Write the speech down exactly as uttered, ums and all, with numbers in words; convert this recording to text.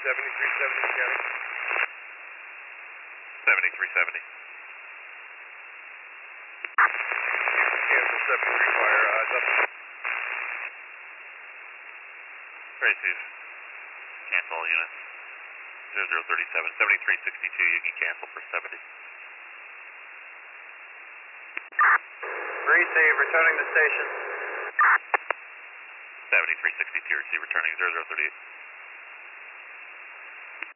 seventy-three seventy scanning. seventy-three seventy. Cancel seventy-three fire, odds up. Tracy's. Cancel all units. zero zero thirty-seven. seventy-three sixty-two, you can cancel for seventy. Receive, returning to station. seventy-three sixty-two, receive returning zero zero thirty-eight.